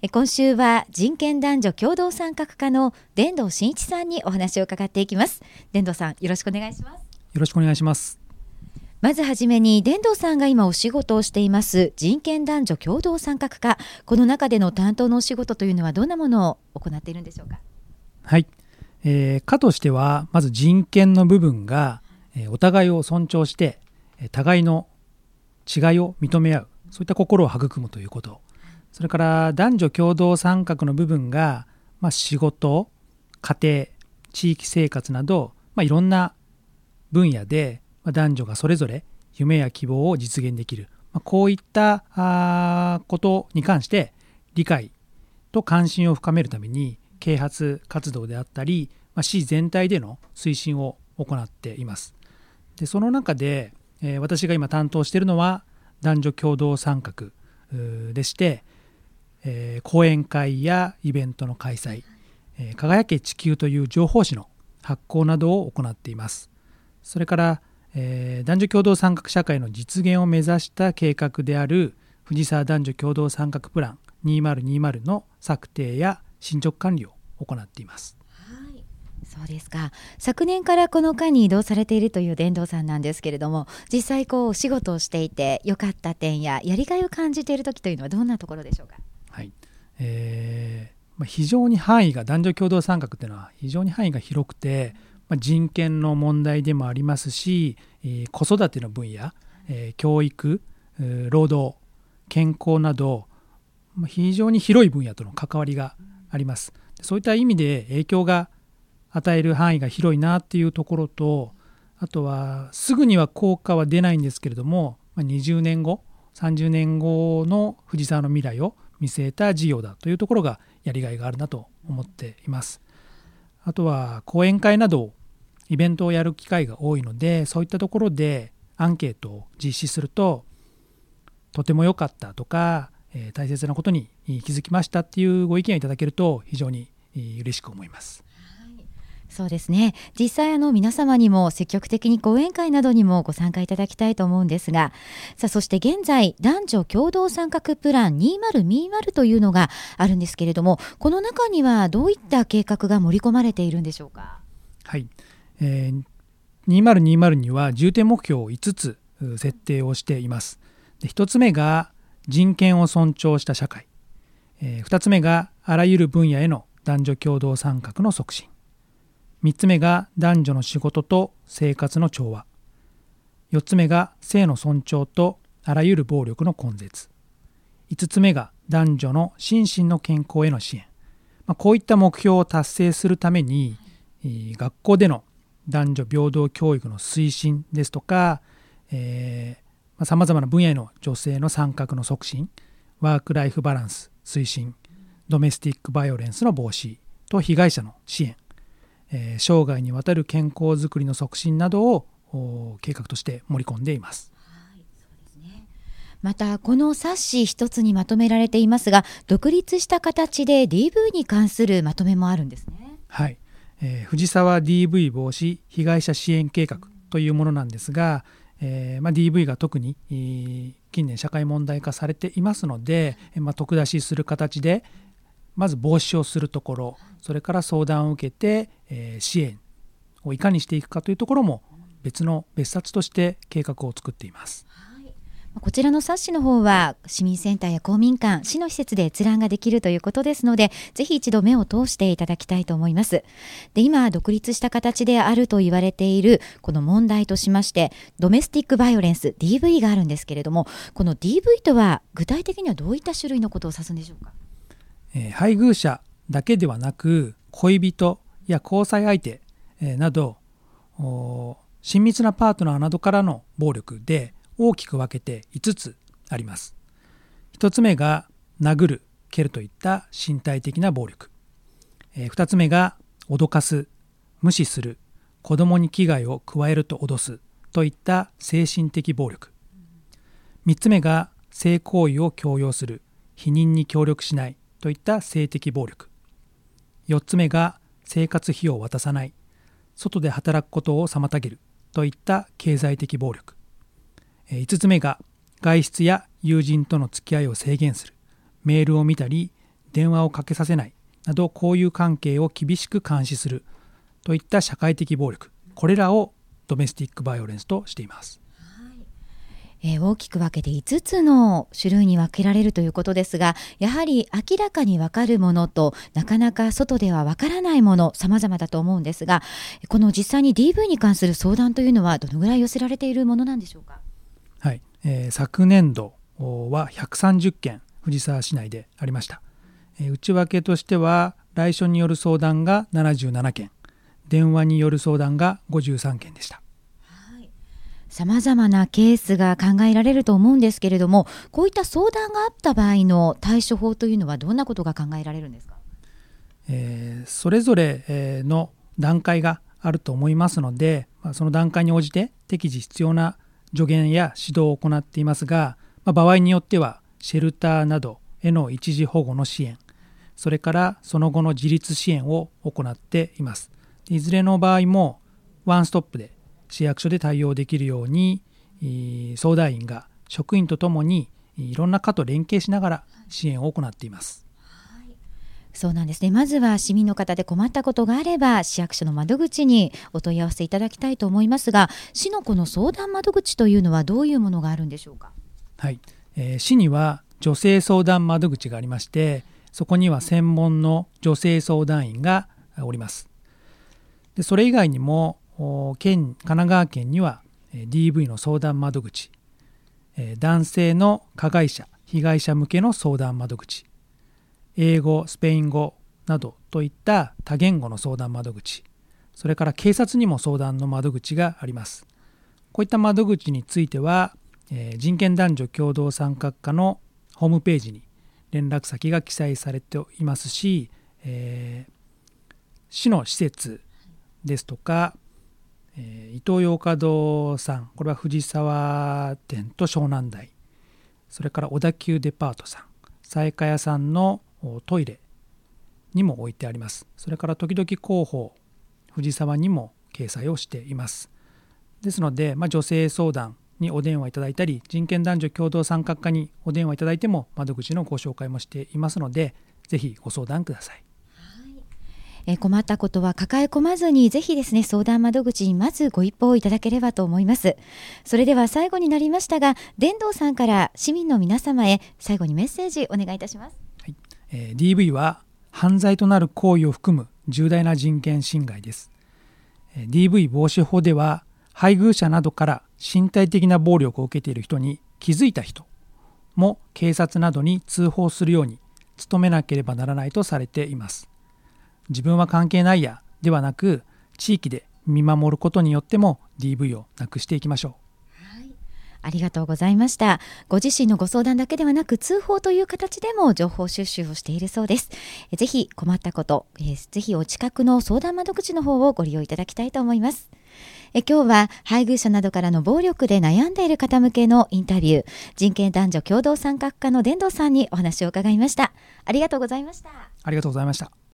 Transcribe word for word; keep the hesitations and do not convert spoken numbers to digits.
え今週は人権男女共同参画課の伝道真一さんにお話を伺っていきます。伝道さん、よろしくお願いします。 よろしくお願いします。 まずはじめに、伝道さんが今お仕事をしています人権男女共同参画課、この中での担当のお仕事というのはどんなものを行っているんでしょうか。 はい、えー、課としてはまず人権の部分が、えー、お互いを尊重して互いの違いを認め合う、そういった心を育むということ、それから男女共同参画の部分が、まあ、仕事、家庭、地域生活など、まあ、いろんな分野で男女がそれぞれ夢や希望を実現できる、まあ、こういったあことに関して理解と関心を深めるために啓発活動であったり、まあ、市全体での推進を行っています。でその中で、えー、私が今担当しているのは男女共同参画でして、えー、講演会やイベントの開催、えー、輝け地球という情報誌の発行などを行っています。それからえー、男女共同参画社会の実現を目指した計画である藤沢男女共同参画プランにせんにじゅうの策定や進捗管理を行っています。 はい、そうですか。昨年からこの課に移動されているという伝道さんなんですけれども、実際こうお仕事をしていて良かった点ややりがいを感じている時というのはどんなところでしょうか。 はい、えーまあ、非常に範囲が男女共同参画というのは非常に範囲が広くて、人権の問題でもありますし、子育ての分野、教育、労働、健康など非常に広い分野との関わりがあります。そういった意味で影響が与える範囲が広いなっていうところと、あとはすぐには効果は出ないんですけれども、にじゅうねんご、さんじゅうねんごの藤沢の未来を見据えた事業だというところがやりがいがあるなと思っています。あとは講演会などイベントをやる機会が多いので、そういったところでアンケートを実施すると、とても良かったとか、えー、大切なことに気づきましたっていうご意見をいただけると非常に嬉しく思います。 はい、そうですね。実際あの皆様にも積極的に講演会などにもご参加いただきたいと思うんですが、さあそして現在男女共同参画プランにせんにじゅうというのがあるんですけれども、この中にはどういった計画が盛り込まれているんでしょうか。 はい、えー、にせんにじゅうには重点目標をいつつ設定をしています。でひとつめが人権を尊重した社会、えー、ふたつめがあらゆる分野への男女共同参画の促進、みっつめが男女の仕事と生活の調和、よっつめが性の尊重とあらゆる暴力の根絶、いつつめが男女の心身の健康への支援、まあ、こういった目標を達成するために、学校での男女平等教育の推進ですとか、さまざ、まな分野への女性の参画の促進、ワークライフバランス推進、ドメスティックバイオレンスの防止と被害者の支援、えー、生涯にわたる健康づくりの促進などを計画として盛り込んでいます。 はい、そうですね。またこの冊子一つにまとめられていますが、独立した形で ディーブイ に関するまとめもあるんですね。 はい、えー、藤沢 ディーブイ 防止被害者支援計画というものなんですが、えーまあ、ディーブイ が特に、えー、近年社会問題化されていますので、まあ、得出しする形でまず防止をするところ、それから相談を受けて、えー、支援をいかにしていくかというところも別の別冊として計画を作っています。 こちらの冊子の方は市民センターや公民館、市の施設で閲覧ができるということですので、ぜひ一度目を通していただきたいと思います。で、今独立した形であると言われているこの問題としまして、ドメスティックバイオレンス ディーブイ があるんですけれども、この ディーブイ とは具体的にはどういった種類のことを指すんでしょうか。 えー、配偶者だけではなく恋人や交際相手、えー、など親密なパートナーなどからの暴力で大きく分けていつつあります。ひとつめが殴る、蹴るといった身体的な暴力、えー、ふたつめが脅かす、無視する、子供に危害を加えると脅すといった精神的暴力、みっつめが性行為を強要する、否認に協力しないといった性的暴力、よっつめが生活費を渡さない、外で働くことを妨げるといった経済的暴力、いつつめが外出や友人との付き合いを制限する、メールを見たり電話をかけさせないなど、交友関係を厳しく監視するといった社会的暴力、これらをドメスティックバイオレンスとしています。 えー、大きく分けていつつの種類に分けられるということですが、やはり明らかに分かるものとなかなか外では分からないもの、様々だと思うんですが、この実際に ディーブイ に関する相談というのはどのぐらい寄せられているものなんでしょうか。 はい、えー、昨年度はひゃくさんじゅっけん藤沢市内でありました。えー、内訳としては来所による相談がななじゅうななけん、電話による相談がごじゅうさんけんでした。 さまざまなケースが考えられると思うんですけれども、こういった相談があった場合の対処法というのはどんなことが考えられるんですか。 えー、それぞれの段階があると思いますので、まあ、その段階に応じて適時必要な助言や指導を行っていますが、まあ、場合によってはシェルターなどへの一時保護の支援、それからその後の自立支援を行っています。いずれの場合もワンストップで市役所で対応できるように、相談員が職員とともにいろんな課と連携しながら支援を行っています。 はい、そうなんですね。まずは市民の方で困ったことがあれば市役所の窓口にお問い合わせいただきたいと思いますが、市のこの相談窓口というのはどういうものがあるんでしょうか。 はい、えー、市には女性相談窓口がありまして、そこには専門の女性相談員がおります。でそれ以外にも県神奈川県には ディーブイ の相談窓口、男性の加害者被害者向けの相談窓口、英語スペイン語などといった多言語の相談窓口、それから警察にも相談の窓口があります。こういった窓口については人権男女共同参画課のホームページに連絡先が記載されていますし、えー、市の施設ですとか、えー、イトーヨーカドーさん、これは藤沢店と湘南台、それから小田急デパートさん、西下屋さんのトイレにも置いてあります。それから時々広報藤沢にも掲載をしています。ですので、まあ、女性相談にお電話いただいたり、人権男女共同参画課にお電話いただいても窓口のご紹介もしていますので、ぜひご相談ください。 えー、困ったことは抱え込まずに、ぜひですね相談窓口にまずご一報いただければと思います。それでは最後になりましたが、伝道さんから市民の皆様へ最後にメッセージお願いいたします。 はい、えー、ディーブイ は犯罪となる行為を含む重大な人権侵害です。えー、ディーブイ 防止法では配偶者などから身体的な暴力を受けている人に気づいた人も警察などに通報するように努めなければならないとされています。自分は関係ないやではなく、地域で見守ることによっても ディーブイ をなくしていきましょう。 はい、ありがとうございました。ご自身のご相談だけではなく、通報という形でも情報収集をしているそうです。えぜひ困ったこと、えぜひお近くの相談窓口の方をご利用いただきたいと思います。え今日は配偶者などからの暴力で悩んでいる方向けのインタビュー、人権男女共同参画課の伝道さんにお話を伺いました。ありがとうございました。 ありがとうございました。